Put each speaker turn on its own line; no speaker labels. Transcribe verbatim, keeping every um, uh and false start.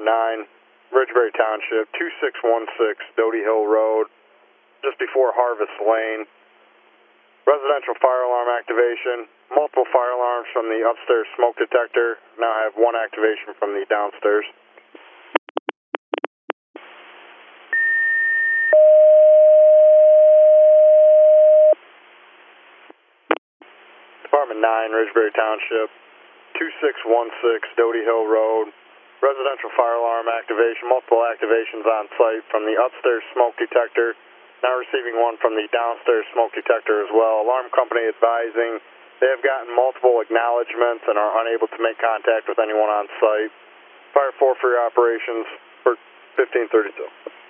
Department nine, Ridgebury Township, two six one six Doty Hill Road, just before Harvest Lane. Residential fire alarm activation, multiple fire alarms from the upstairs smoke detector. Now I have one activation from the downstairs. Department nine, Ridgebury Township, two six one six Doty Hill Road. Residential fire alarm activation, multiple activations on site from the upstairs smoke detector. Now receiving one from the downstairs smoke detector as well. Alarm company advising they have gotten multiple acknowledgments and are unable to make contact with anyone on site. Fire four for your operations for fifteen thirty-two.